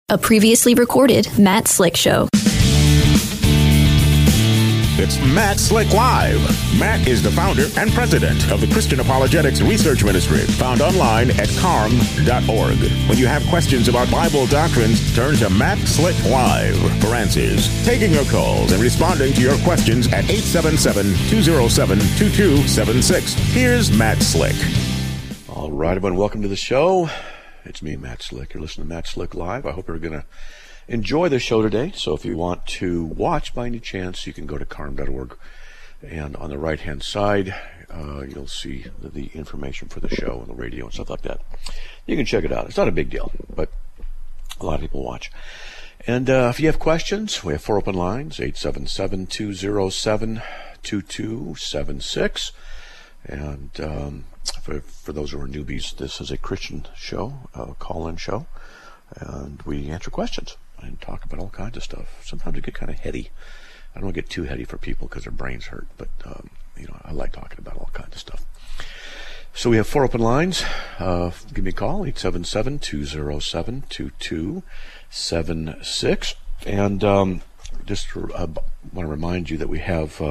A previously recorded Matt Slick Show. It's Matt Slick Live. Matt is the founder and president of the Christian Apologetics Research Ministry, found online at carm.org. When you have questions about Bible doctrines, turn to Matt Slick Live for answers. Taking your calls and responding to your questions at 877-207-2276. Here's Matt Slick. All right, everyone, welcome to the show. It's me, Matt Slick. You're listening to Matt Slick Live. I hope you're going to enjoy the show today. So if you want to watch by any chance, you can go to carm.org. And on the right-hand side, you'll see the information for the show and the radio and stuff like that. You can check it out. It's not a big deal, but a lot of people watch. And if you have questions, we have 4 open lines, 877-207-2276. And for those who are newbies, this is a Christian show, a call-in show. And we answer questions and talk about all kinds of stuff. Sometimes we get kind of heady. I don't want to get too heady for people because their brains hurt, but I like talking about all kinds of stuff. So we have 4 open lines. Give me a call, 877-207-2276. And just want to remind you that we have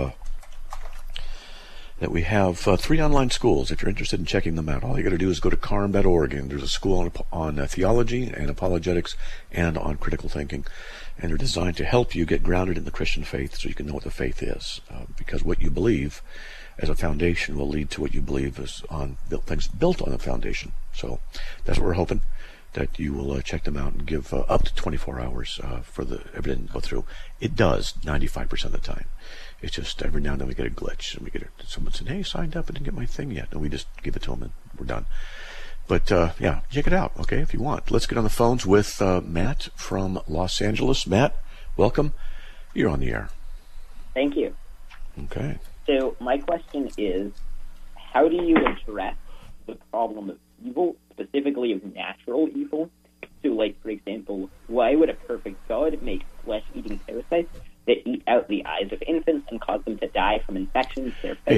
3 online schools. If you're interested in checking them out, all you got to do is go to carm.org, and there's a school on theology and apologetics and on critical thinking, and they're designed to help you get grounded in the Christian faith so you can know what the faith is, because what you believe as a foundation will lead to what you believe is on things built on a foundation. So that's what we're hoping, that you will check them out and give up to 24 hours for everything to go through. It does 95% of the time. It's just every now and then we get a glitch, and someone said, "Hey, signed up, I didn't get my thing yet." And we just give it to them, and we're done. But yeah, check it out, okay, if you want. Let's get on the phones with Matt from Los Angeles. Matt, welcome. You're on the air. Thank you. Okay. So my question is, how do you address the problem of evil, specifically of natural evil? So, like, for example, why would a perfect God make flesh-eating parasites that eat out the eyes of infants and cause them to die from infections?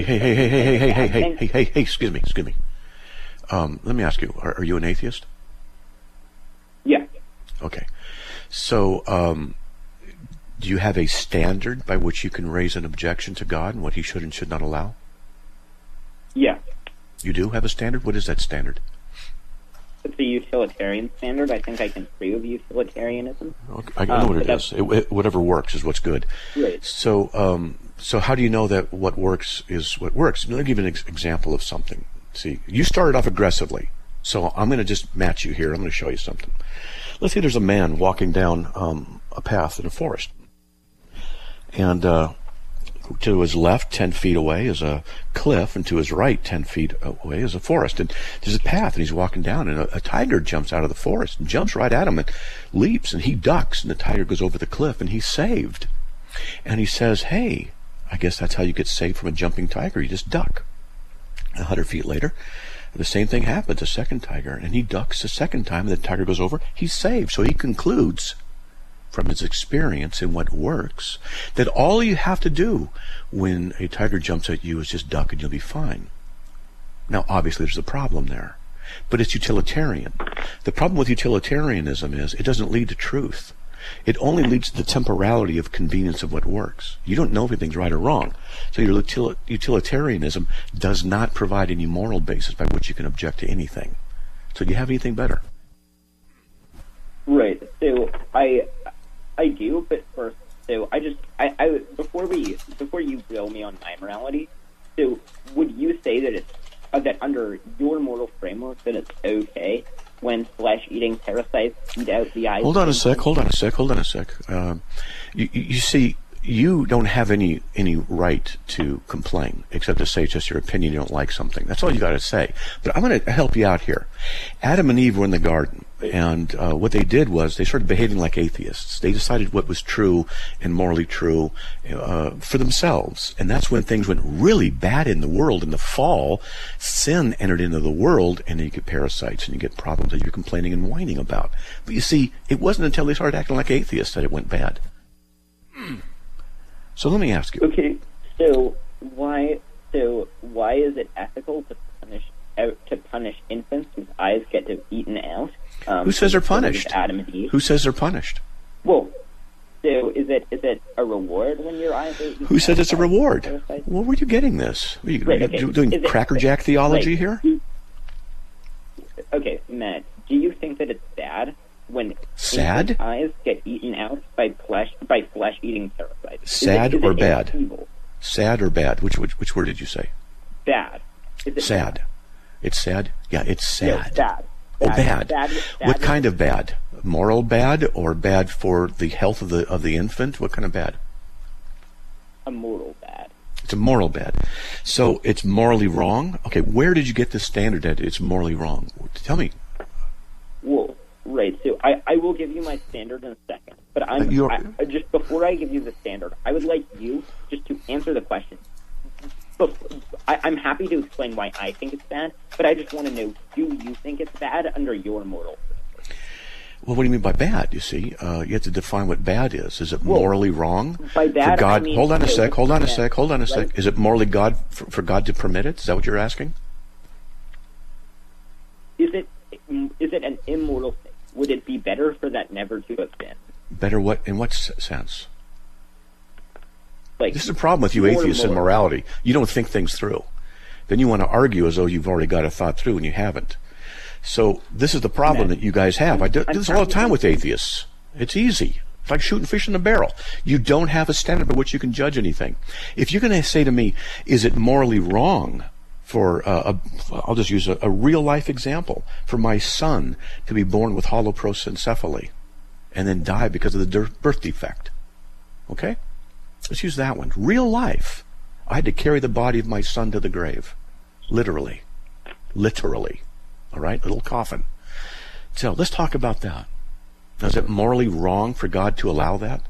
Hey, excuse me. Let me ask you, are you an atheist? Yeah. Okay. So, do you have a standard by which you can raise an objection to God and what he should and should not allow? Yeah. You do have a standard? What is that standard? It's a utilitarian standard. I think I can prove utilitarianism. Okay. I know what it is. Whatever works is what's good. Right. So, so how do you know that what works is what works? Let me give you an example of something. See, you started off aggressively, so I'm going to just match you here. I'm going to show you something. Let's say there's a man walking down a path in a forest, and to his left, 10 feet away, is a cliff, and to his right, 10 feet away, is a forest. And there's a path, and he's walking down, and a tiger jumps out of the forest and jumps right at him and leaps, and he ducks, and the tiger goes over the cliff, and he's saved. And he says, "Hey, I guess that's how you get saved from a jumping tiger. You just duck." 100 feet later, the same thing happens, a second tiger, and he ducks a second time, and the tiger goes over. He's saved. So he concludes from his experience in what works, that all you have to do when a tiger jumps at you is just duck and you'll be fine. Now, obviously, there's a problem there, but it's utilitarian. The problem with utilitarianism is it doesn't lead to truth. It only leads to the temporality of convenience of what works. You don't know if anything's right or wrong. So your utilitarianism does not provide any moral basis by which you can object to anything. So do you have anything better? Right. So I do, but first, so I before you grill me on my morality, so would you say that it's that under your moral framework that it's okay when flesh-eating parasites eat out the eyes? Hold on a sec. You see, you don't have any right to complain, except to say it's just your opinion, you don't like something. That's all you got to say. But I'm going to help you out here. Adam and Eve were in the garden, and what they did was they started behaving like atheists. They decided what was true and morally true for themselves. And that's when things went really bad in the world. In the fall, sin entered into the world, and then you get parasites, and you get problems that you're complaining and whining about. But you see, it wasn't until they started acting like atheists that it went bad. So let me ask you. Okay, so why is it ethical to punish infants whose eyes get eaten out, Who says they're punished? Adam and Eve. Who says they're punished? Well, so is it a reward when your eyes are eaten Who said it's a reward? Parasite? Well, where are you getting this? Are you Right, okay. doing Cracker Jack theology here? Okay, Matt, do you think that it's sad when Sad? infant eyes get eaten out by flesh-eating parasites? Sad Is it or bad? evil? Sad or bad? Which word did you say? Bad. Is it Sad. bad? It's sad? Yeah, it's No, sad. bad. Oh, bad. Bad. What kind of bad? Moral bad or bad for the health of the infant? What kind of bad? A moral bad. It's a moral bad. So it's morally wrong? Okay, where did you get this standard that it's morally wrong? Tell me. Well, right. So I will give you my standard in a second. But just before I give you the standard, I would like you just to answer the question. I'm happy to explain why I think it's bad, but I just want to know, do you think it's bad under your moral standard? Well, what do you mean by bad? You see, you have to define what bad is. Is it morally wrong by bad, for God? I mean, hold on a sec. Right? Is it morally God for God to permit it? Is that what you're asking? Is it an immoral thing? Would it be better for that never to have been? Better what? In what sense? Like, this is a problem with you more atheists in moral. morality. You don't think things through. Then you want to argue as though you've already got it thought through, and you haven't. So this is the problem that you guys have. I do this all the time with atheists. It's easy. It's like shooting fish in a barrel. You don't have a standard by which you can judge anything. If you're going to say to me, is it morally wrong for, I'll just use a real-life example, for my son to be born with holoprosencephaly and then die because of the birth defect? Okay? Let's use that one. Real life. I had to carry the body of my son to the grave. Literally. All right? Little coffin. So let's talk about that. Now, is it morally wrong for God to allow that?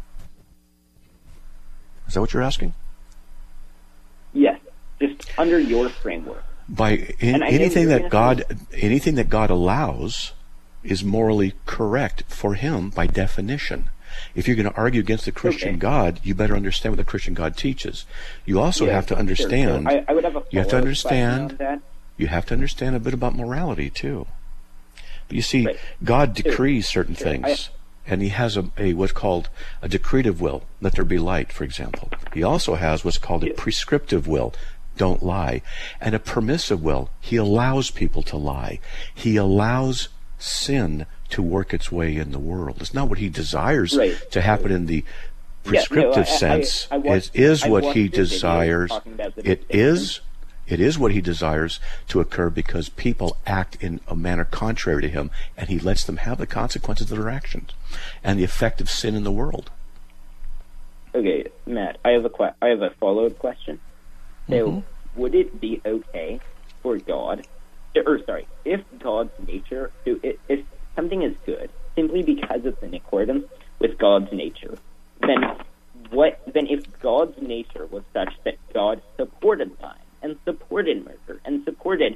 Is that what you're asking? Yes, just under your framework. Anything that God allows is morally correct for him by definition. If you're going to argue against the Christian God, you better understand what the Christian God teaches. You also have to understand. Sure. So I would have a you have to understand. on that. You have to understand a bit about morality too. But you see, God decrees certain things, and He has a what's called a decretive will. Let there be light, for example. He also has what's called a prescriptive will. Don't lie, and a permissive will. He allows people to lie. He allows sin to work its way in the world. It's not what He desires to happen in the prescriptive sense. It is what He desires. It is what He desires to occur because people act in a manner contrary to Him, and He lets them have the consequences of their actions and the effect of sin in the world. Okay, Matt, I have a follow-up question. So, would it be okay for God, if God's nature, if something is good simply because it's in accordance with God's nature, then if God's nature was such that God supported lying and supported murder and supported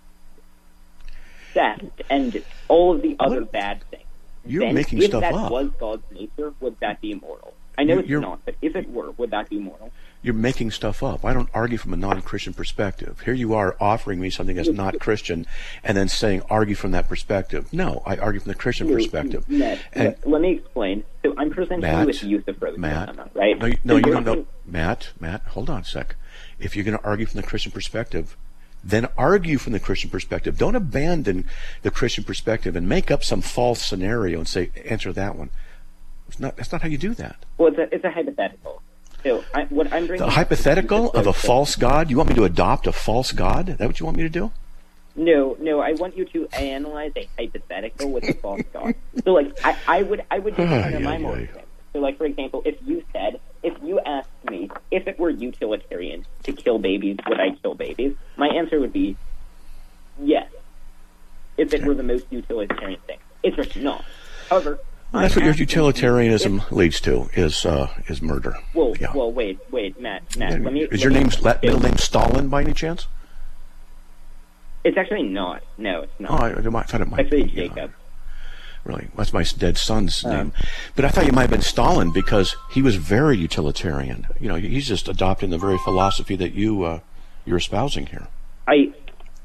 theft and all of the other bad things, you're making stuff up. If that was God's nature, would that be immoral? I know it's not, but if it were, would that be moral? You're making stuff up. I don't argue from a non-Christian perspective. Here you are offering me something that's not Christian and then saying argue from that perspective. No, I argue from the Christian perspective. Matt, let me explain. So I'm presenting you with use of frozen right? No, you don't know. Matt, hold on a sec. If you're going to argue from the Christian perspective, then argue from the Christian perspective. Don't abandon the Christian perspective and make up some false scenario and say, answer that one. That's not how you do that. Well, it's a hypothetical. So what I'm bringing the hypothetical of a false God? You want me to adopt a false God? Is that what you want me to do? No. I want you to analyze a hypothetical with a false God. So, like, I would just under my moral standard. So, like, for example, if you asked me if it were utilitarian to kill babies, would I kill babies? My answer would be yes. If it were the most utilitarian thing, it's just not. However. Well, that's what your utilitarianism leads to is murder. Well, wait, Matt. Let me. Is your middle name Stalin by any chance? It's actually not. No, it's not. Oh, I thought it might actually be. Jacob. Really, that's my dead son's name. But I thought you might have been Stalin because he was very utilitarian. You know, he's just adopting the very philosophy that you're espousing here.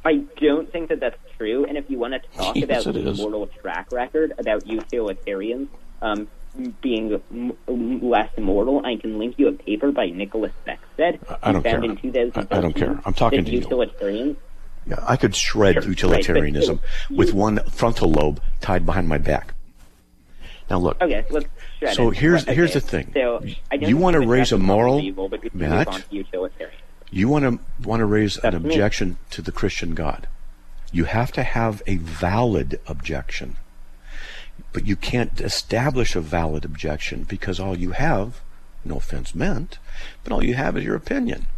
I don't think that that's true. And if you want to talk Yes, about it the is. moral track record about utilitarians being less moral, I can link you a paper by Nicholas Beckstead. I don't found care. In 2013 I don't care. I'm talking that to you. Utilitarians. Yeah, I could shred Sure, utilitarianism right, but with one frontal lobe tied behind my back. Now look. Okay, let's shred So it. here's Okay, the thing. So I don't You think want to that raise that's a moral, evil, but we can Matt? move on to utilitarian. You want to raise an That's me. objection to the Christian God. You have to have a valid objection. But you can't establish a valid objection because all you have, no offense meant, but all you have is your opinion.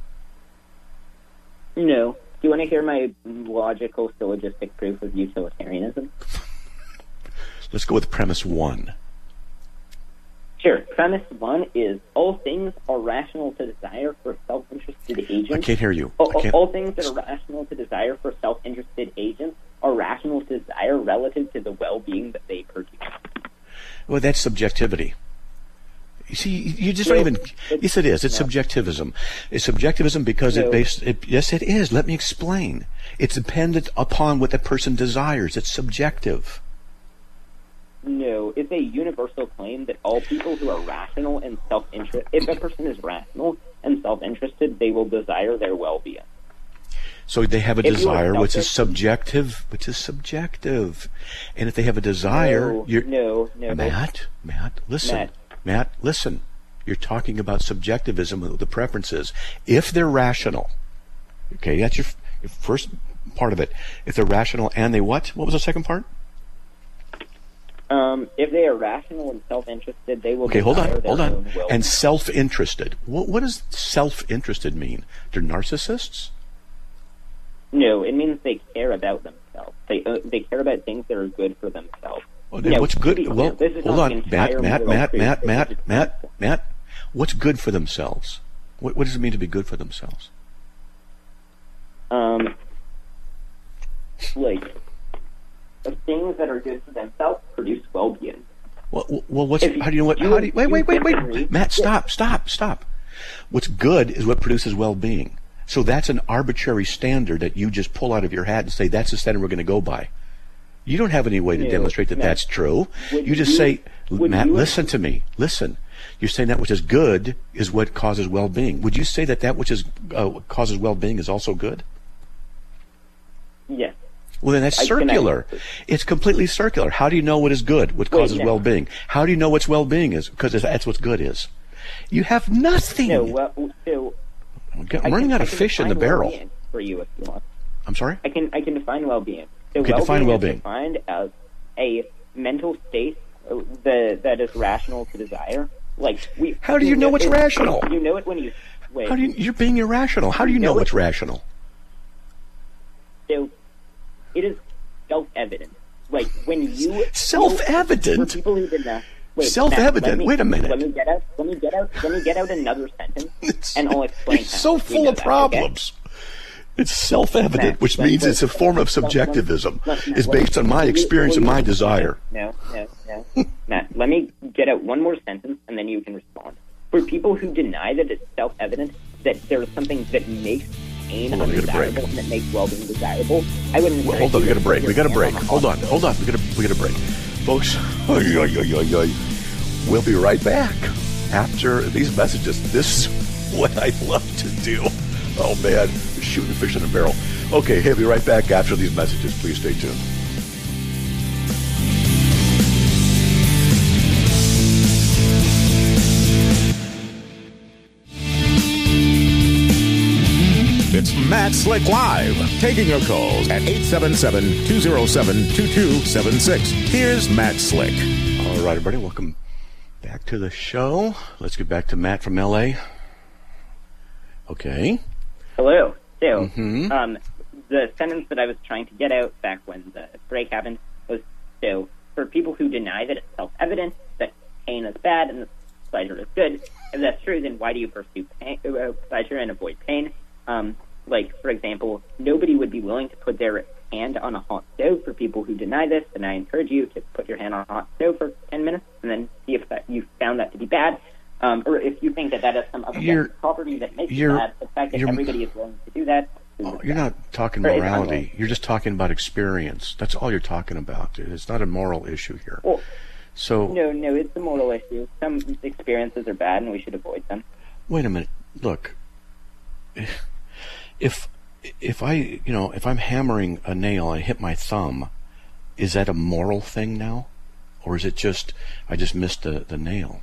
No. Do you want to hear my logical syllogistic proof of utilitarianism? Let's go with premise 1. Sure. Premise 1 is all things are rational to desire for self-interested agents. I can't hear you. All things that are rational to desire for self-interested agents are rational to desire relative to the well-being that they produce. Well, that's subjectivity. You see, you just don't even. Yes, it is. It's subjectivism. It's subjectivism because yes, it is. Let me explain. It's dependent upon what the person desires. It's subjective. No, it's a universal claim that all people who are rational and self-interested, if a person is rational and self-interested, they will desire their well-being. So they have a If you are desire, which is selfish- subjective. And if they have a desire, No. Matt, listen. Matt, listen. You're talking about subjectivism, the preferences. If they're rational, okay, that's your first part of it. If they're rational and they what? What was the second part? If they are rational and self-interested, they will Okay, hold desire on. their own well-being. And self-interested. What does self-interested mean? They're narcissists? No, it means they care about themselves. They care about things that are good for themselves. Oh, then No, what's to good? be clear, Well, this is hold not the on. entire moral truth. Matt. What's good for themselves? What does it mean to be good for themselves? Like, the things that are good for themselves produce well-being. Well, If how do you know what? you- How do you, wait, disagree- Matt, stop. What's good is what produces well-being. So that's an arbitrary standard that you just pull out of your hat and say that's the standard we're going to go by. You don't have any way to No, demonstrate that Matt, that's true. would You just you- say, would Matt, you- listen to me. Listen. You're saying that which is good is what causes well-being. Would you say that which is causes well-being is also good? Yes. Well, then that's I can- circular. It's completely circular. How do you know what is good? What causes no. well-being? How do you know what's well-being is? Because that's what good is. You have nothing. No, well, so... I'm running out of fish in the barrel. Well-being for you if you want. I'm sorry? I can define well-being. So Okay, define well-being. is defined as a mental state that is rational to desire. Like How do you know what's rational? You know it when you wait. You're being irrational. How do you know what's rational? So it is self-evident. Like when you Self-evident? For people who did not. Wait, Self-evident? Matt, Wait a minute. Let me get out another sentence, and I'll explain. It's how so we full know of that, problems. It's self-evident, Matt, which let- means let- it's a form of let- subjectivism. let- It's based on my experience and my desire. No. Matt, let me get out one more sentence, and then you can respond. For people who deny that it's self-evident that there is something that makes pain Hold on, we got a break. undesirable and that makes well-being desirable, I wouldn't. Well, hold on, we got a break. We got a break. Hold on. We got a break. Folks, we'll be right back after these messages. This is what I love to do. Oh, man, shooting fish in a barrel. Okay, hey, we'll be right back after these messages. Please stay tuned. It's Matt Slick Live, taking your calls at 877-207-2276. Here's Matt Slick. All right, everybody, welcome back to the show. Let's get back to Matt from L.A. Okay. Hello. So, the sentence that I was trying to get out back when the break happened was, so, for people who deny that it's self-evident that pain is bad and pleasure is good, if that's true, then why do you pursue pleasure and avoid pain? Like, for example, nobody would be willing to put their hand on a hot stove for people who deny this, and I encourage you to put your hand on a hot stove for 10 minutes and then see if you found that to be bad. Or if you think that has some objective property that makes it bad, the fact that everybody is willing to do that You're not talking morality. You're just talking about experience. That's all you're talking about. It's not a moral issue here. Well, so no, it's a moral issue. Some experiences are bad, and we should avoid them. Wait a minute. Look, if I'm hammering a nail and I hit my thumb, is that a moral thing now, or is it just I just missed the nail?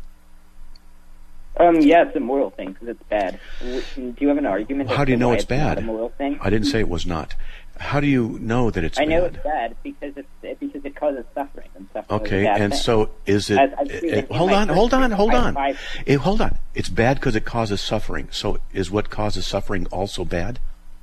Yeah, it's a moral thing because it's bad. Do you have an argument? How do you know it's bad? Not a moral thing? I didn't say it was not. How do you know that it's bad? I know it's bad because it causes suffering and suffering. Okay, is a bad and thing. so is it? Hold on. It's bad because it causes suffering. So is what causes suffering also bad?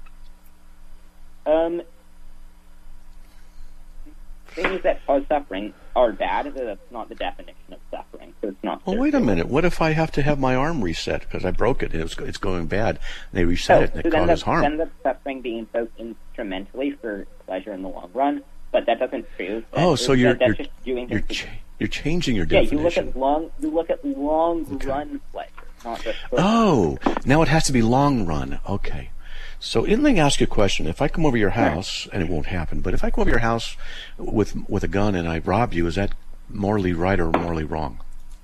Things that cause suffering are bad, but that's not the definition of suffering. So it's not. Well, wait a minute. What if I have to have my arm reset because I broke it and it's going bad? And they reset it and it causes harm. Then that's suffering being invoked instrumentally for pleasure in the long run, but that doesn't prove. So you're just doing you're changing your definition. Yeah, you look at long run pleasure, not just. Now it has to be long run. Okay. So let me ask you a question. If I come over your house, and it won't happen, but if I come over your house with a gun and I rob you, is that morally right or morally wrong?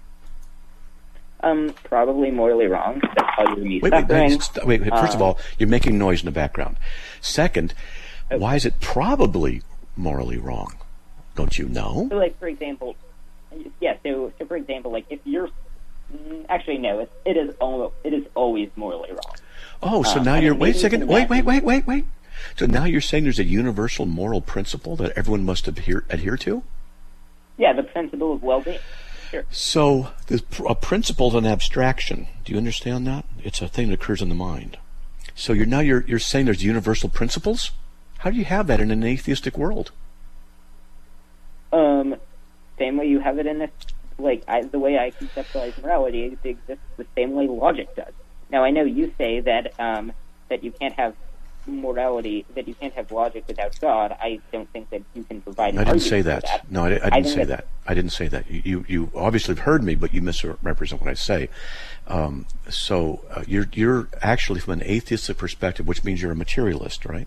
Probably morally wrong. That's causing me suffering. Wait. First of all, you're making noise in the background. Second, why is it probably morally wrong? Don't you know? So, like, for example, So for example, like if you're actually no, it is always morally wrong. So now you're wait a second. Wait. So now you're saying there's a universal moral principle that everyone must adhere to? Yeah, the principle of well-being. Sure. So a principle is an abstraction. Do you understand that? It's a thing that occurs in the mind. So you're saying there's universal principles? How do you have that in an atheistic world? Same way you have it in this, the way I conceptualize morality, it exists the same way logic does. Now, I know you say that that you can't have morality, that you can't have logic without God. I don't think that you can provide. I didn't say that. No, I didn't say that. I didn't say that. You obviously have heard me, but you misrepresent what I say. You're actually from an atheistic perspective, which means you're a materialist, right?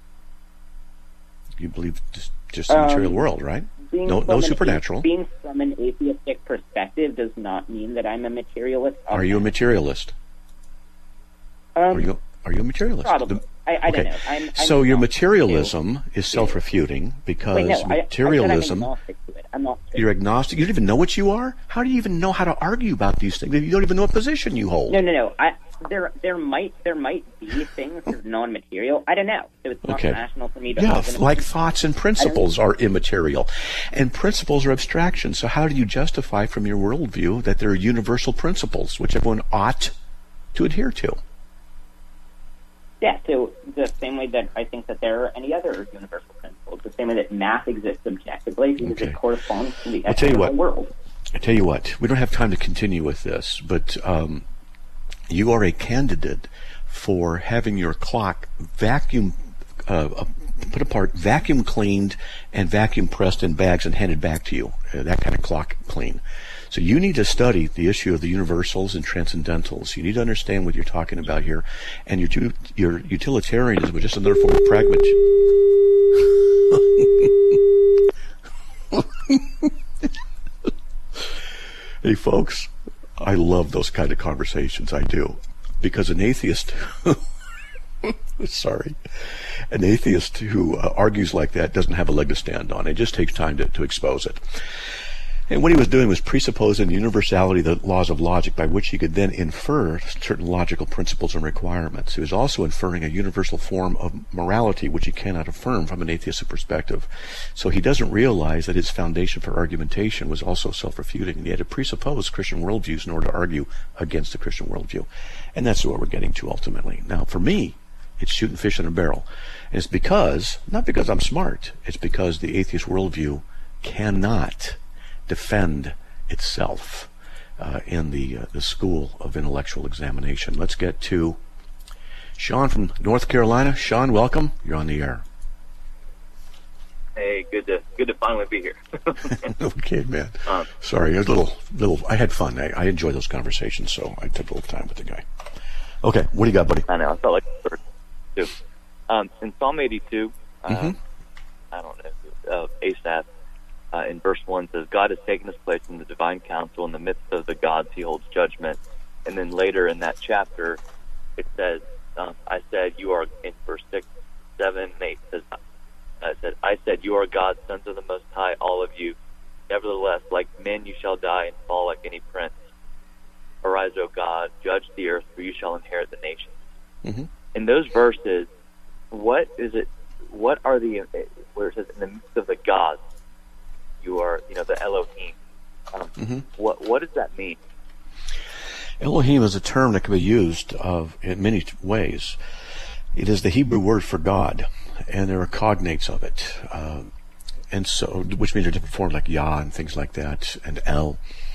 You believe just the material world, right? No supernatural. Being from an atheistic perspective does not mean that I'm a materialist. Are you a materialist? Are you a materialist? Probably. I don't know. So your materialism is self-refuting because materialism. I'm not. You're agnostic. You don't even know what you are. How do you even know how to argue about these things? You don't even know what position you hold. No. There might be things that are non-material. I don't know. So it's not rational for me to. Yeah, like thoughts and principles are immaterial, and principles are abstractions. So how do you justify from your worldview that there are universal principles which everyone ought to adhere to? Yeah, so the same way that I think that there are any other universal principles, the same way that math exists objectively, because it corresponds to the external world. I tell you what, we don't have time to continue with this, but you are a candidate for having your clock vacuum put apart, vacuum cleaned, and vacuum pressed in bags and handed back to you. That kind of clock clean. So you need to study the issue of the universals and transcendentals. You need to understand what you're talking about here, and your utilitarianism is just another form of pragmatism. Hey, folks, I love those kind of conversations. I do, because an atheist. An atheist who argues like that doesn't have a leg to stand on. It just takes time to expose it. And what he was doing was presupposing the universality of the laws of logic by which he could then infer certain logical principles and requirements. He was also inferring a universal form of morality which he cannot affirm from an atheistic perspective. So he doesn't realize that his foundation for argumentation was also self-refuting, and he had to presuppose Christian worldviews in order to argue against the Christian worldview. And that's what we're getting to ultimately. Now, for me, it's shooting fish in a barrel. And it's not because I'm smart, it's because the atheist worldview cannot defend itself in the school of intellectual examination. Let's get to Sean from North Carolina. Sean, welcome. You're on the air. Hey, good to finally be here. Okay, man. Sorry, it was a little. I had fun. I enjoy those conversations, so I took a little time with the guy. Okay, what do you got, buddy? I know. I felt like we were too. In Psalm 82, I don't know, Asaph, in verse 1 says, God has taken his place in the divine council. In the midst of the gods, he holds judgment. And then later in that chapter, it says, I said, you are, in verse 6, 7, and 8, I said, you are God, sons of the Most High, all of you. Nevertheless, like men you shall die and fall like any prince. Arise, O God, judge the earth, for you shall inherit the nations. Mm-hmm. In those verses, what is it? What are the, where it says, in the midst of the gods, you are, the Elohim. What does that mean? Elohim is a term that can be used in many ways. It is the Hebrew word for God, and there are cognates of it, and so, which means there are different forms like Yah and things like that, and El.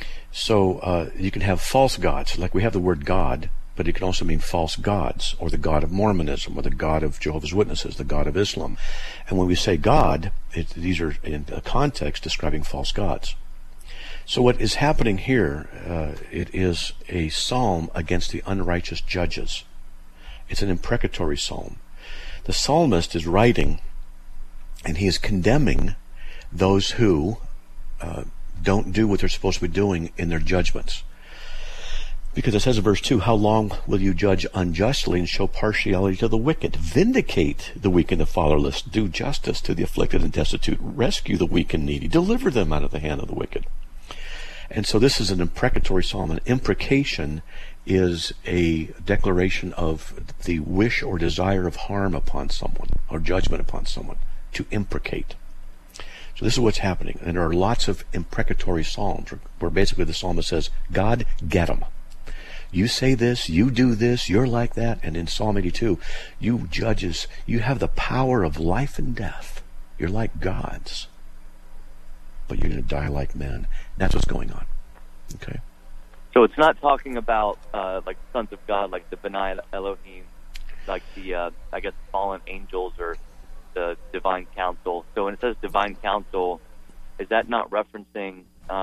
So you can have false gods, like we have the word God, but it can also mean false gods, or the God of Mormonism, or the God of Jehovah's Witnesses, the God of Islam. And when we say God, these are in a context describing false gods. So what is happening here, it is a psalm against the unrighteous judges. It's an imprecatory psalm. The psalmist is writing, and he is condemning those who don't do what they're supposed to be doing in their judgments. Because it says in verse 2, how long will you judge unjustly and show partiality to the wicked? Vindicate the weak and the fatherless. Do justice to the afflicted and destitute. Rescue the weak and needy. Deliver them out of the hand of the wicked. And so this is an imprecatory psalm. An imprecation is a declaration of the wish or desire of harm upon someone, or judgment upon someone, to imprecate. So this is what's happening. And there are lots of imprecatory psalms where basically the psalmist says, God, get them. You say this, you do this, you're like that. And in Psalm 82, you judges, you have the power of life and death. You're like gods, but you're going to die like men. That's what's going on. Okay. So it's not talking about like the sons of God, like the Benai Elohim, like the fallen angels or the divine council. So when it says divine council, is that not referencing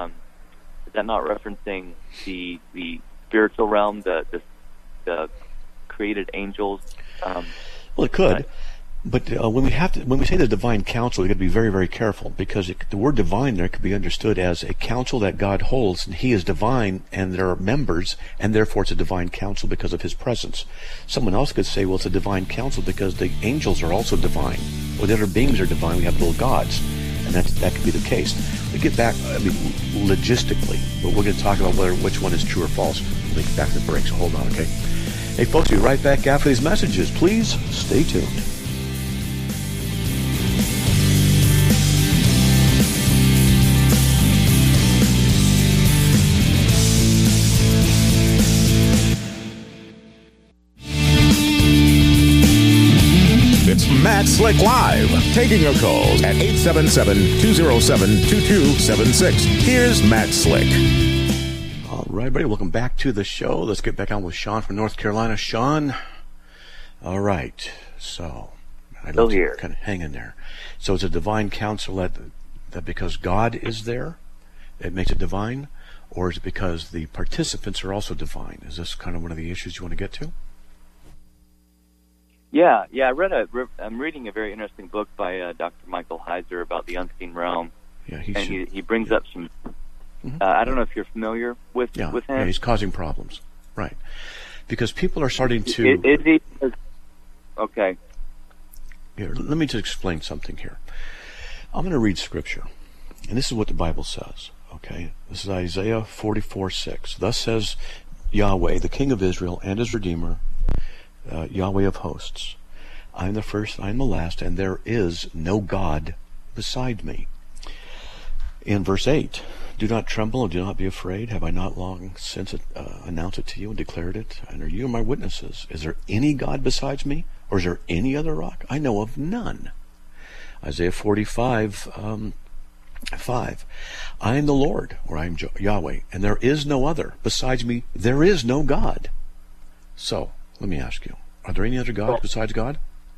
the spiritual realm, the created angels? Well, it could. But when we say the divine council, we've got to be very, very careful, because the word divine there could be understood as a council that God holds, and he is divine, and there are members, and therefore it's a divine council because of his presence. Someone else could say, well, it's a divine council because the angels are also divine, or the other beings are divine. We have little gods, and that could be the case. We get back, logistically, but we're going to talk about which one is true or false when we get back to the break, so hold on, okay? Hey, folks, we'll be right back after these messages. Please stay tuned. It's Matt Slick Live, taking your calls at 877-207-2276. Here's Matt Slick. All right, everybody, welcome back to the show. Let's get back on with Sean from North Carolina. Sean, all right, so still here. Kind of hang in there. So it's a divine council that because God is there, it makes it divine, or is it because the participants are also divine? Is this kind of one of the issues you want to get to? Yeah. I'm reading a very interesting book by Dr. Michael Heiser about the unseen realm. Yeah, he brings up some. I don't know if you're familiar with him. Yeah, he's causing problems, right? Because people are starting to. Is he? Okay. Here, let me just explain something here. I'm going to read Scripture, and this is what the Bible says. Okay, this is Isaiah 44:6. Thus says Yahweh, the King of Israel and his Redeemer. Yahweh of hosts, I am the first, I am the last, and there is no God beside me. In verse 8, do not tremble and do not be afraid. Have I not long since announced it to you and declared it? And are you my witnesses? Is there any God besides me? Or is there any other rock? I know of none. Isaiah 45, 5. I am the Lord, or I am Yahweh, and there is no other. Besides me, there is no God. So, let me ask you, are there any other gods besides God?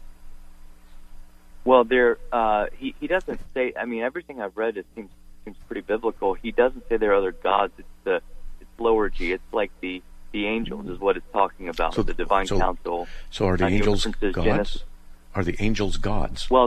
Well, he doesn't say, everything I've read, it seems pretty biblical. He doesn't say there are other gods. It's lower G. It's like the the angels is what it's talking about. So- the divine so- council. So are the angels references gods? Genesis. Are the angels gods? Well,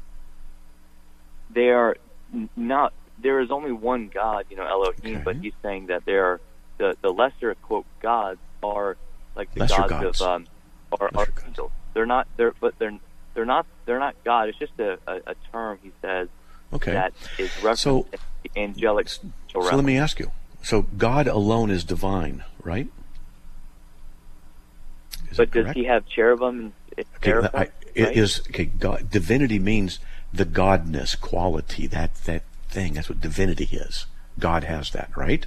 they are not. There is only one God, Elohim, Okay. but he's saying that there are the lesser quote gods are like the Lesser gods gods. of are Lesser gods. angels. They're not. They're not God. It's just a term he says Okay. that is referenced So- in the angelic. So let me ask you. So God alone is divine, right? Is But that does correct? he have cherubim and seraphim? It Right? is God, divinity means the godness quality, that thing. That's what divinity is. God has that, right?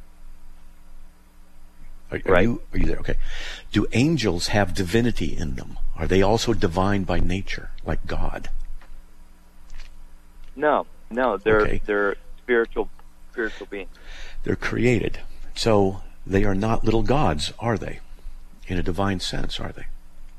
Are Right. you there? Okay. Do angels have divinity in them? Are they also divine by nature, like God? No, they're Okay. they're spiritual beings. They're created. So they are not little gods, are they? In a divine sense, are they?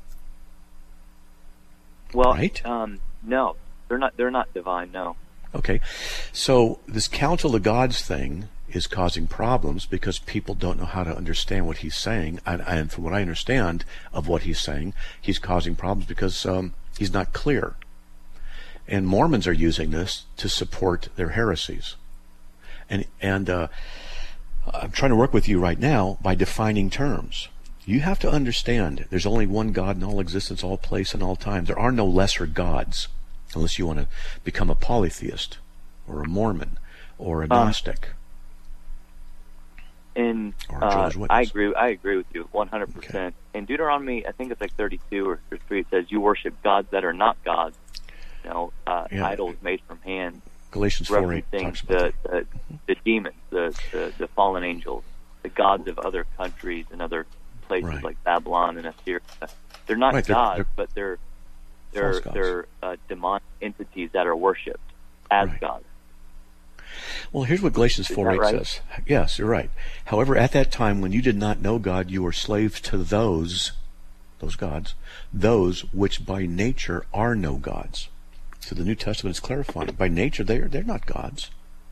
Well, Right. No, they're not. They're not divine. No. Okay. So this council of gods thing is causing problems because people don't know how to understand what he's saying. And from what I understand of what he's saying, he's causing problems because he's not clear. And Mormons are using this to support their heresies. And I'm trying to work with you right now by defining terms. You have to understand there's only one God in all existence, all place, and all time. There are no lesser gods unless you want to become a polytheist or a Mormon or a Gnostic. And Or Jehovah's Witness. I agree with you 100%. In Deuteronomy, I think it's like 32 or 3, it says, "You worship gods that are not gods." Yeah. Idols made from hands, Galatians 4:8 referencing talks about that. the demons, the fallen angels, the gods of other countries and other places Right. like Babylon and Assyria. They're not Right, gods, they're but they're false gods. they're demonic entities that are worshipped as Right. gods. Well, here's what Galatians 4:8 right? says. Yes, you're right. However, at that time when you did not know God, you were slaves to those gods, those which by nature are no gods. So the New Testament is clarifying. By nature, they're not gods.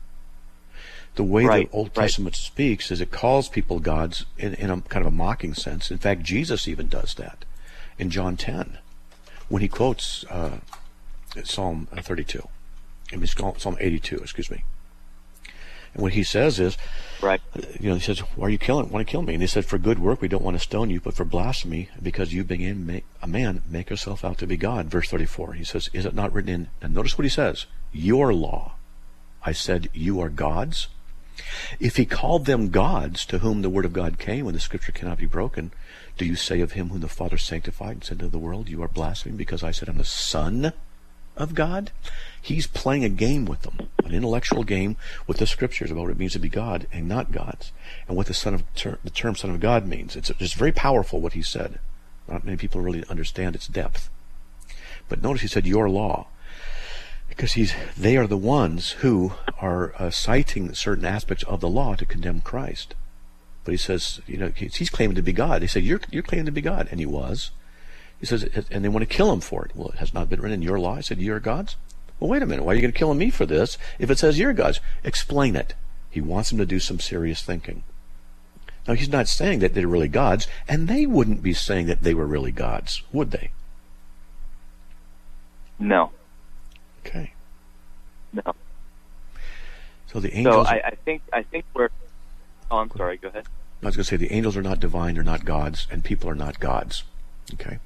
The way Right, the Old right. Testament speaks is it calls people gods in a kind of a mocking sense. In fact, Jesus even does that in John 10 when he quotes Psalm 32. I mean, Psalm 82, excuse me. And what he says is, Right. he says, why are you want to kill me? And he said, for good work we don't want to stone you, but for blasphemy, because you being a man, make yourself out to be God. Verse 34, he says, is it not written in, and notice what he says, your law, I said, you are gods? If he called them gods to whom the word of God came, when the scripture cannot be broken, do you say of him whom the Father sanctified and said to the world, you are blaspheming because I said I'm the Son of God? He's playing a game with them, an intellectual game with the scriptures about what it means to be God and not gods, and what the term Son of God means. It's just very powerful what he said. Not many people really understand its depth. But notice he said your law, because they are the ones who are citing certain aspects of the law to condemn Christ. But he says, he's claiming to be God. They say, you're claiming to be God, and he was. He says, and they want to kill him for it. Well, it has not been written in your law. I said, you're gods? Well, wait a minute. Why are you going to kill me for this if it says you're gods? Explain it. He wants them to do some serious thinking. Now, he's not saying that they're really gods, and they wouldn't be saying that they were really gods, would they? No. Okay. No. So the angels... So I think we're... Oh, I'm sorry. Go ahead. I was going to say the angels are not divine, they're not gods, and people are not gods. Okay.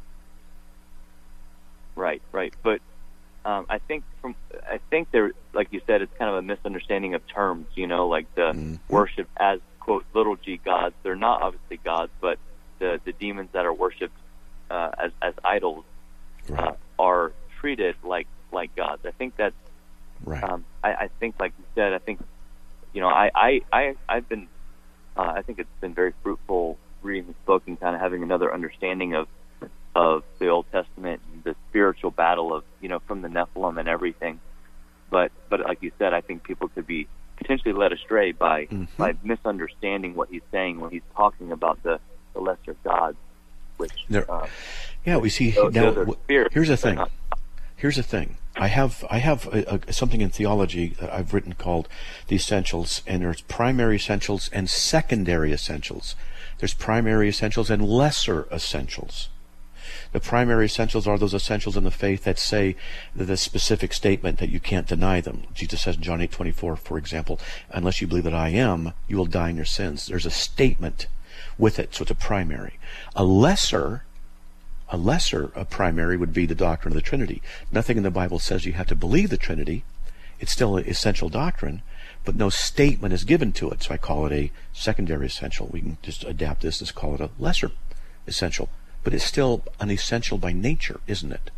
Right. But I think there, like you said, it's kind of a misunderstanding of terms. Like the worship as quote little g gods. They're not obviously gods, but the demons that are worshipped as idols Right. are treated like gods. I think that's Right. I think, like you said, I think I've been I think it's been very fruitful reading this book and kind of having another understanding of the Old Testament and the spiritual battle of from the Nephilim and everything. But like you said, I think people could be potentially led astray by misunderstanding what he's saying when he's talking about the lesser gods, which we see those now. are spirits. Here's the They're thing. not- Here's the thing. I have something in theology that I've written called the essentials, and there's primary essentials and secondary essentials. There's primary essentials and lesser essentials. The primary essentials are those essentials in the faith that say the specific statement that you can't deny them. Jesus says in John 8:24, for example, unless you believe that I am, you will die in your sins. There's a statement with it, so it's a primary. A lesser primary would be the doctrine of the Trinity. Nothing in the Bible says you have to believe the Trinity. It's still an essential doctrine, but no statement is given to it. So I call it a secondary essential. We can just adapt this and call it a lesser essential. But it's still an essential by nature, isn't it?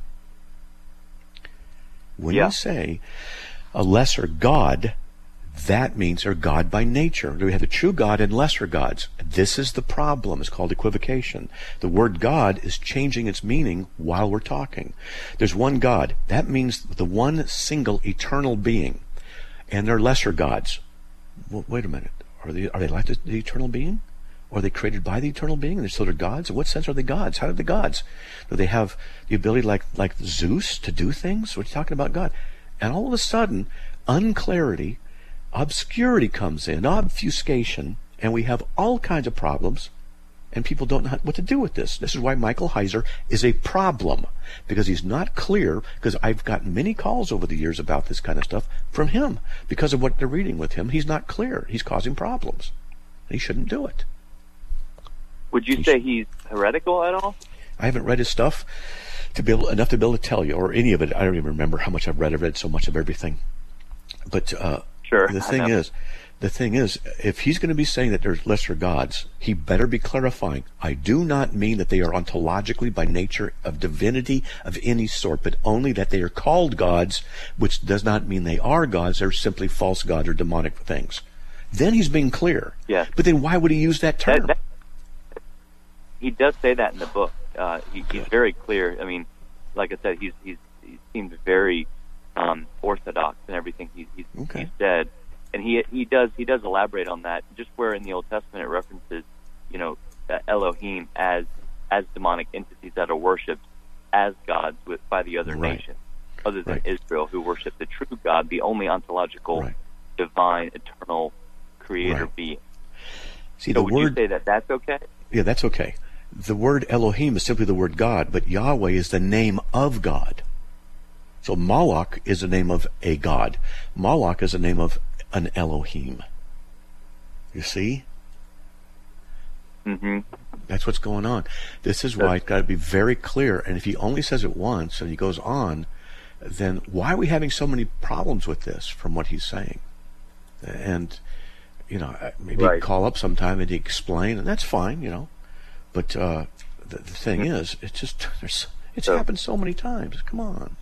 When you say a lesser God, that means they're God by nature. We have the true God and lesser gods. This is the problem. It's called equivocation. The word God is changing its meaning while we're talking. There's one God. That means the one single eternal being. And they're lesser gods. Well, wait a minute. Are they like the eternal being? Or are they created by the eternal being? And so they're gods? In what sense are they gods? How are they gods? Do they have the ability like Zeus to do things? What are you talking about God? And all of a sudden, unclarity, obscurity comes in, obfuscation, and we have all kinds of problems, and people don't know what to do with this. This is why Michael Heiser is a problem, because he's not clear, because I've gotten many calls over the years about this kind of stuff from him, because of what they're reading with him. He's not clear. He's causing problems. He shouldn't do it. Would you say he's heretical at all? I haven't read his stuff enough to be able to tell you, or any of it. I don't even remember how much I've read. I've read so much of everything. But sure, the thing is, if he's going to be saying that there's lesser gods, he better be clarifying. I do not mean that they are ontologically by nature of divinity of any sort, but only that they are called gods, which does not mean they are gods. They're simply false gods or demonic things. Then he's being clear. Yeah. But then why would he use that term? He does say that in the book. He's very clear. I mean, like I said, he seems very orthodox in everything he's said, and he does elaborate on that. Just where in the Old Testament it references, Elohim as demonic entities that are worshipped as gods by the other nations, other than Israel, who worship the true God, the only ontological, divine, eternal creator being. See, so would you say that that's okay? Yeah, that's okay. The word Elohim is simply the word God, but Yahweh is the name of God. So Moloch is the name of a god. Moloch is the name of an Elohim. You see? Mm-hmm. That's what's going on. This is why it's got to be very clear. And if he only says it once and he goes on, then why are we having so many problems with this from what he's saying? And, maybe call up sometime and explain, and that's fine, But the thing is, it's just it's happened so many times. Come on,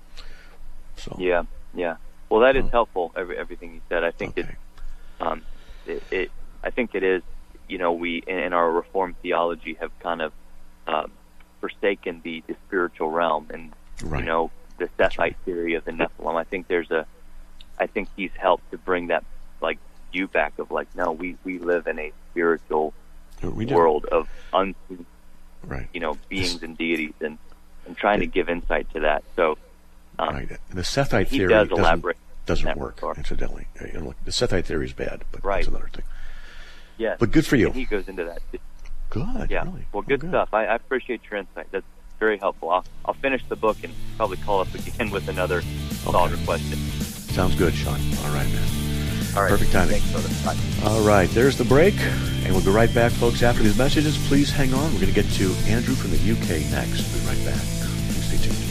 So yeah. Well, that is helpful. Everything you said, I think I think it is. We in our Reformed theology have kind of forsaken the spiritual realm, and the Sethite theory of the Nephilim. I think he's helped to bring that view back of no, we live in a spiritual world of unseen, beings and deities, and trying to give insight to that. So, the Sethite theory doesn't work. Incidentally, the Sethite theory is bad, but that's another thing. Yeah, but good for you. And he goes into that. Good. Yeah. Really. Well, good stuff. I appreciate your insight. That's very helpful. I'll finish the book and probably call up again with another thought or question. Sounds good, Sean. All right, man. All right. Perfect timing. Thanks, brother. Bye. All right, there's the break, and we'll be right back, folks. After these messages, please hang on. We're going to get to Andrew from the UK next. We'll be right back. Please stay tuned.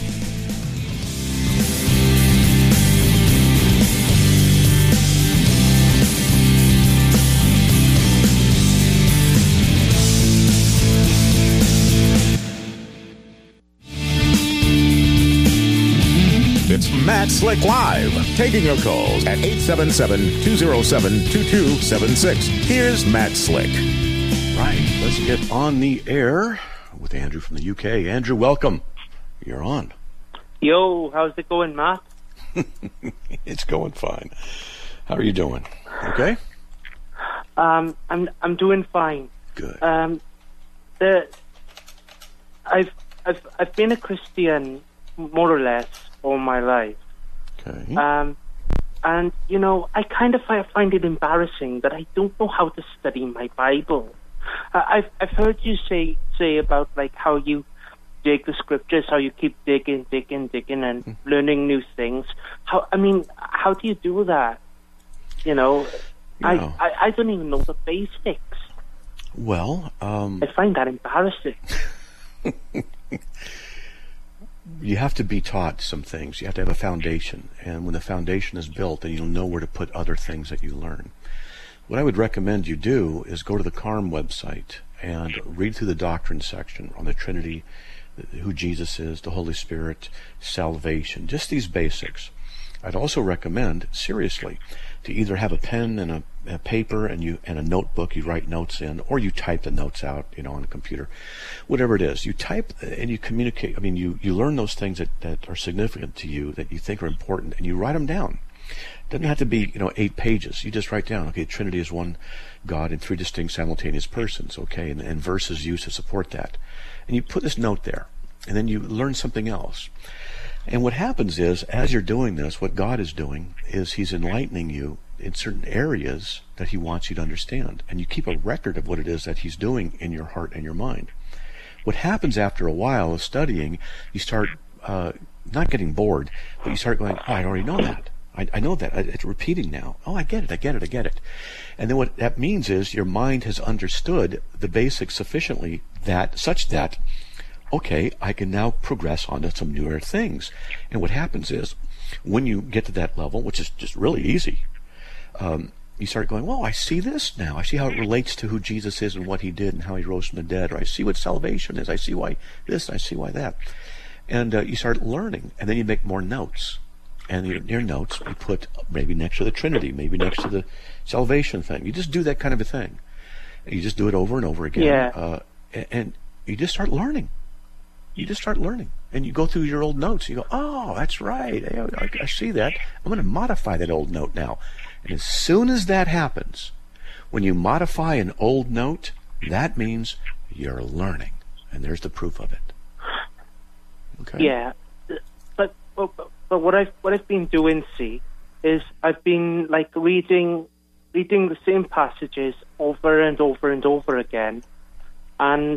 It's Matt Slick Live, taking your calls at 877-207-2276. Here's Matt Slick. Right, let's get on the air with Andrew from the UK. Andrew, welcome. You're on. Yo, how's it going, Matt? It's going fine. How are you doing? Okay? I'm doing fine. Good. I've been a Christian more or less all my life. Okay. And I kind of find it embarrassing that I don't know how to study my Bible. I've heard you say about like how you dig the scriptures, how you keep digging, and learning new things. How do you do that? You know, I don't even know the basics. Well, I find that embarrassing. You have to be taught some things. You have to have a foundation. And when the foundation is built, then you'll know where to put other things that you learn. What I would recommend you do is go to the CARM website and read through the doctrine section on the Trinity, who Jesus is, the Holy Spirit, salvation, just these basics. I'd also recommend, seriously, to either have a pen and a paper and a notebook you write notes in, or you type the notes out, on a computer, whatever it is. You type and you communicate. I mean, you learn those things that are significant to you, that you think are important, and you write them down. It doesn't have to be, 8 pages. You just write down, okay, Trinity is one God in 3 distinct simultaneous persons, okay, and verses used to support that. And you put this note there, and then you learn something else. And what happens is, as you're doing this, what God is doing is He's enlightening you in certain areas that He wants you to understand. And you keep a record of what it is that He's doing in your heart and your mind. What happens after a while of studying, you start not getting bored, but you start going, oh, I already know that. I know that. It's repeating now. Oh, I get it. And then what that means is your mind has understood the basics sufficiently such that, okay, I can now progress on to some newer things. And what happens is, when you get to that level, which is just really easy, you start going, well, I see this now. I see how it relates to who Jesus is and what He did and how He rose from the dead. Or I see what salvation is. I see why this, I see why that. And you start learning, and then you make more notes. And your notes you put maybe next to the Trinity, maybe next to the salvation thing. You just do that kind of a thing. You just do it over and over again. Yeah. And you just start learning. And you go through your old notes. You go, oh, that's right. I see that. I'm going to modify that old note now. And as soon as that happens, when you modify an old note, that means you're learning. And there's the proof of it. Okay? Yeah. But what I've been doing, is I've been like reading the same passages over and over again, and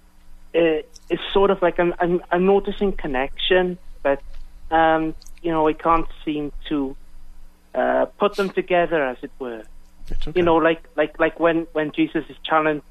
it's sort of like I'm noticing connection, but I can't seem to put them together, as it were. It's okay. Like when Jesus is challenged,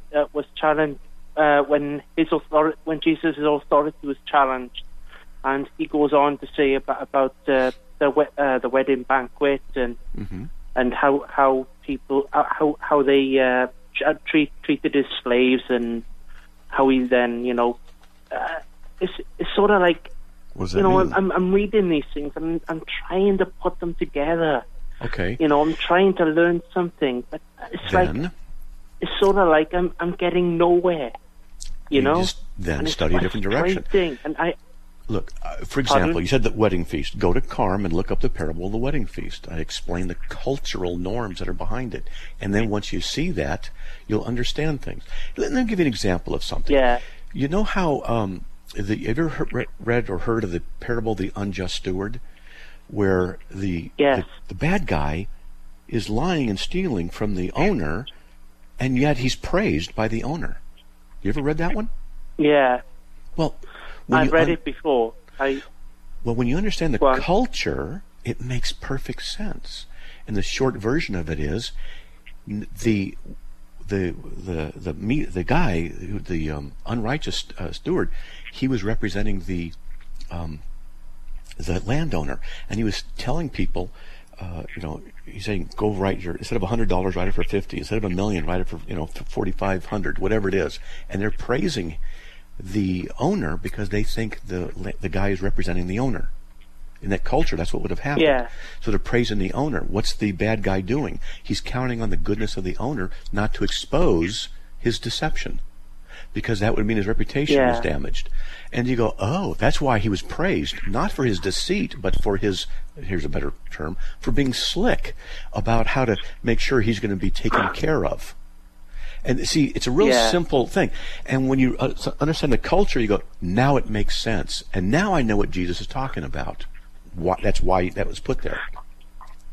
when Jesus' authority was challenged. And he goes on to say about the wedding banquet and and how people how they treated his slaves, and how he then it's sort of like I'm reading these things and I'm trying to put them together. Okay. I'm trying to learn something, but it's sort of like I'm getting nowhere. You know. Just then study a different direction. And Look, for example, you said the wedding feast. Go to CARM and look up the parable of the wedding feast. I explain the cultural norms that are behind it. And then once you see that, you'll understand things. Let me give you an example of something. Yeah. You know how, have you ever read or heard of the parable of the unjust steward? Where the bad guy is lying and stealing from the owner, and yet he's praised by the owner. You ever read that one? Yeah. Well, I've read it before. Well, when you understand the culture, it makes perfect sense. And the short version of it is the guy, the unrighteous steward, he was representing the landowner, and he was telling people, he's saying, go write instead of $100, write it for $50. Instead of $1 million, write it for $4,500, whatever it is. And they're praising the owner because they think the guy is representing the owner. In that culture, that's what would have happened. Yeah. So they're praising the owner. What's the bad guy doing? He's counting on the goodness of the owner not to expose his deception, because that would mean his reputation is damaged. And you go, oh, that's why he was praised, not for his deceit, but for his, here's a better term, for being slick about how to make sure he's going to be taken care of. And see, it's a real simple thing. And when you understand the culture, you go, now it makes sense. And now I know what Jesus is talking about. That's why that was put there.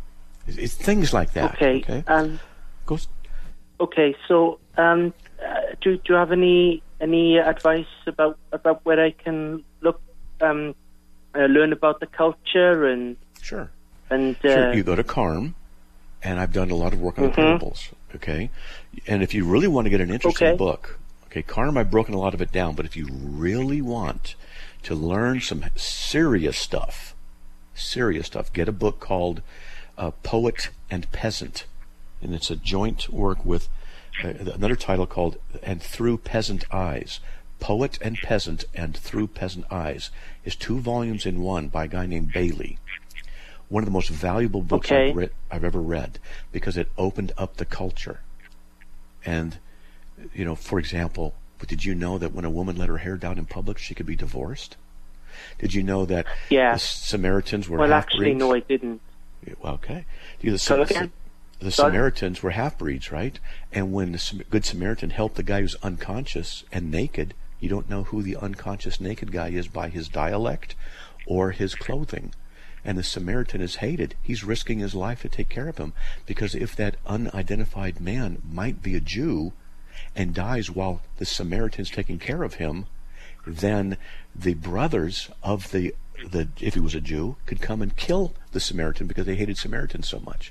It's things like that. Okay. Okay. Okay. So do you have any advice about where I can look, learn about the culture and Sure. Sure. You go to CARM, and I've done a lot of work on the parables. Okay, and if you really want to get an interesting book, CARM, I've broken a lot of it down. But if you really want to learn some serious stuff, get a book called Poet and Peasant, and it's a joint work with another title called And Through Peasant Eyes. Poet and Peasant and Through Peasant Eyes is 2 volumes in one by a guy named Bailey. One of the most valuable books I've ever read, because it opened up the culture. And, for example, did you know that when a woman let her hair down in public, she could be divorced? Did you know that the Samaritans were half-breeds? Well, actually, no, I didn't. Okay. The Samaritans were half-breeds, right? And when the Good Samaritan helped the guy who's unconscious and naked, you don't know who the unconscious naked guy is by his dialect or his clothing. And the Samaritan is hated. He's risking his life to take care of him, because if that unidentified man might be a Jew and dies while the Samaritan's taking care of him, then the brothers of the if he was a Jew, could come and kill the Samaritan because they hated Samaritans so much.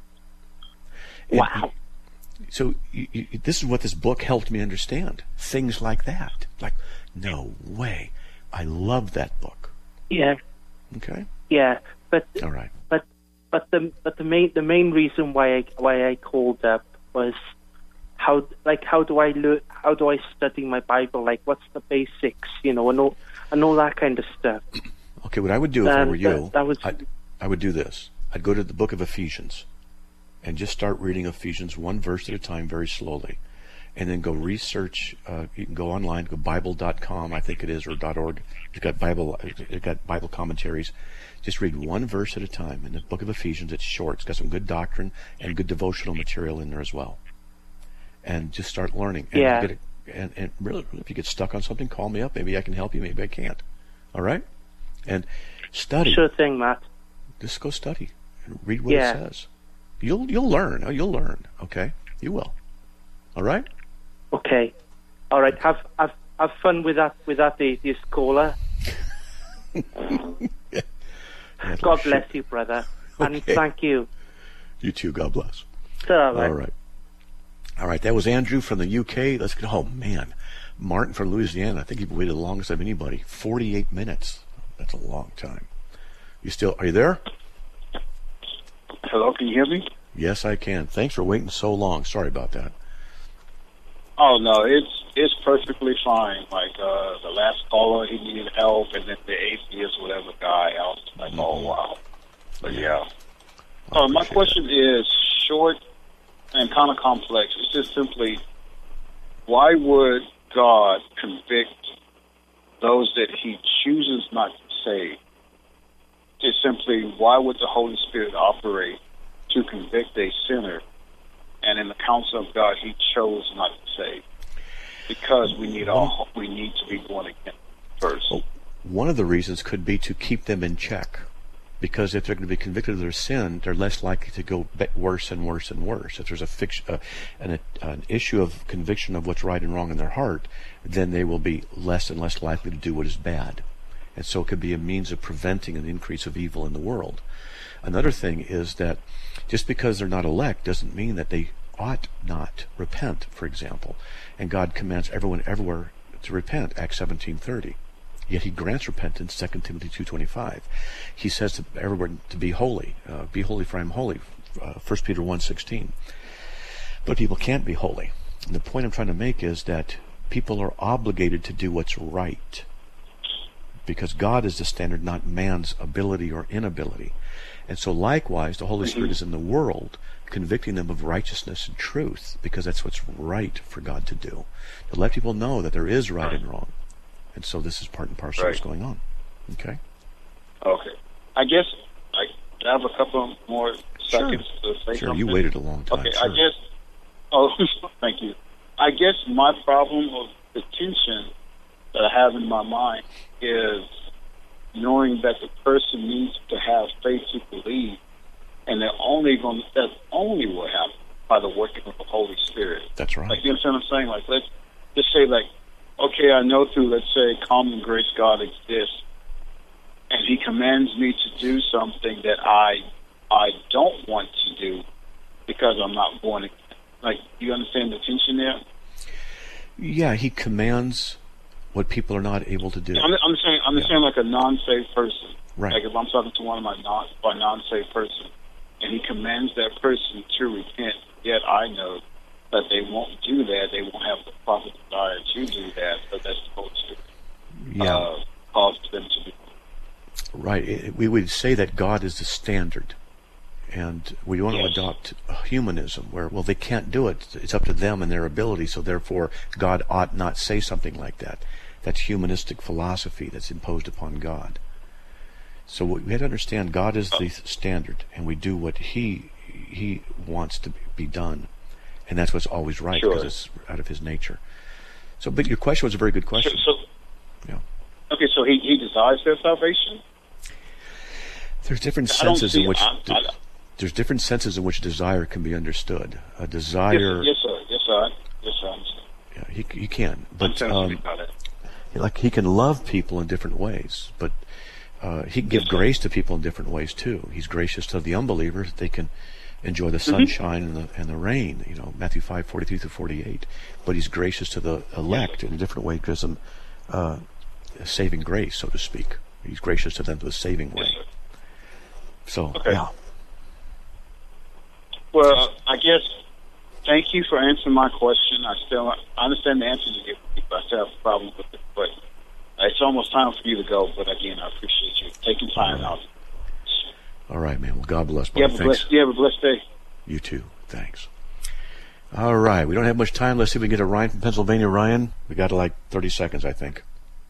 Wow. So this is what this book helped me understand. Things like that. Like, no way. I love that book. Yeah. Okay. Yeah, but all right. But the main reason why I called up was how do I study my Bible? Like, what's the basics? And all that kind of stuff. Okay, what I would do if I were you, I would do this. I'd go to the book of Ephesians and just start reading Ephesians 1 verse at a time, very slowly, and then go research. You can go online, go Bible.com, I think it is, or .org. It's got Bible commentaries. Just read 1 verse at a time in the book of Ephesians. It's short. It's got some good doctrine and good devotional material in there as well. And just start learning. And and really, if you get stuck on something, call me up. Maybe I can help you. Maybe I can't. All right? And study. Sure thing, Matt. Just go study and read what it says. You'll learn. You'll learn. Okay? You will. All right? Okay. All right. Have fun with that atheist caller. God bless you, brother. Okay. And thank you. You too. God bless. All right. That was Andrew from the UK. Let's go. Oh, man. Martin from Louisiana. I think he waited the longest of anybody. 48 minutes. That's a long time. Are you there? Hello, can you hear me? Yes, I can. Thanks for waiting so long. Sorry about that. Oh, no, it's perfectly fine. Like, the last caller, he needed help, and then the atheist, whatever guy, I was like, oh, wow. But, yeah. My question is short and kind of complex. It's just simply, why would God convict those that he chooses not to save? Just simply, why would the Holy Spirit operate to convict a sinner, and in the counsel of God, he chose not to save? Because we need to be born again first. Well, one of the reasons could be to keep them in check. Because if they're going to be convicted of their sin, they're less likely to go worse and worse and worse. If there's an issue of conviction of what's right and wrong in their heart, then they will be less and less likely to do what is bad. And so it could be a means of preventing an increase of evil in the world. Another thing is that just because they're not elect doesn't mean that they ought not repent, for example. And God commands everyone everywhere to repent, Acts 17:30. Yet he grants repentance, 2 Timothy 2:25. He says to everyone to be holy. Be holy, for I am holy, 1 Peter 1:16. But people can't be holy. And the point I'm trying to make is that people are obligated to do what's right, because God is the standard, not man's ability or inability. And so likewise, the Holy Spirit is in the world, convicting them of righteousness and truth, because that's what's right for God to do, to let people know that there is right and wrong. And so this is part and parcel of what's going on. Okay? Okay. I guess I have a couple more seconds to say something. You waited a long time. Okay, thank you. I guess my problem of the tension that I have in my mind is knowing that the person needs to have faith to believe, and that only will happen by the working of the Holy Spirit. That's right. Like, you understand what I'm saying? Like, just say like, okay, I know through, let's say, common grace God exists, and He commands me to do something that I don't want to do because I'm not born again. Like, do you understand the tension there? Yeah, He commands what people are not able to do. I'm saying like a non-saved person. Right. Like if I'm talking to one of my non-saved person, and He commands that person to repent, yet I know that they won't do that. They won't have the proper desire to do that, but that's supposed to cause them to be. Right. We would say that God is the standard, and we want to adopt humanism, where, well, they can't do it. It's up to them and their ability, so therefore God ought not say something like that. That's humanistic philosophy that's imposed upon God. So we have to understand God is the standard, and we do what He wants to be done, and that's what's always right, because it's out of His nature. So, but your question was a very good question. Okay, so He desires their salvation? There's different senses in which there's different senses in which desire can be understood. A desire. Yes, sir. I understand. Yeah, he can, but like He can love people in different ways, but He can give grace to people in different ways too. He's gracious to the unbelievers; they can enjoy the sunshine and the rain. Matthew 5:43-48. But He's gracious to the elect in a different way, gives them saving grace, so to speak. He's gracious to them to a saving way. So, yeah. Well, I guess, thank you for answering my question. I understand the answer you give me, but I still have a problem with it. But it's almost time for you to go. But again, I appreciate you taking time out. All right, man. Well, God bless. You have a blessed day. You too. Thanks. All right. We don't have much time. Let's see if we can get a Ryan from Pennsylvania. Ryan, we got like 30 seconds, I think.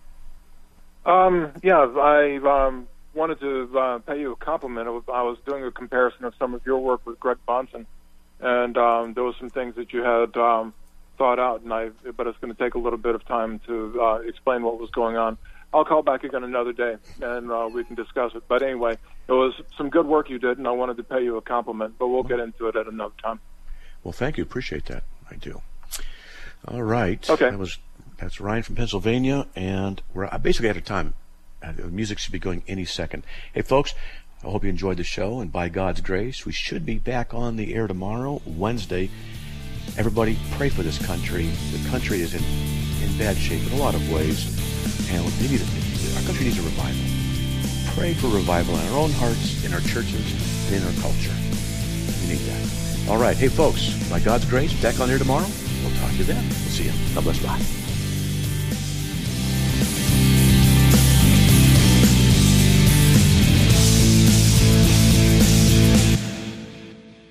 I wanted to pay you a compliment. I was doing a comparison of some of your work with Greg Bahnsen, and there were some things that you had thought out, but it's going to take a little bit of time to explain what was going on. I'll call back again another day, and we can discuss it. But anyway, it was some good work you did, and I wanted to pay you a compliment, but we'll get into it at another time. Well, thank you. Appreciate that. I do. All right. Okay. That's Ryan from Pennsylvania, and we're basically out of time. The music should be going any second. Hey, folks, I hope you enjoyed the show, and by God's grace, we should be back on the air tomorrow, Wednesday. Everybody, pray for this country. The country is in bad shape in a lot of ways, and our country needs a revival. Pray for revival in our own hearts, in our churches, and in our culture. We need that. All right. Hey, folks, by God's grace, back on here tomorrow. We'll talk to you then. We'll see you. God bless. Bye.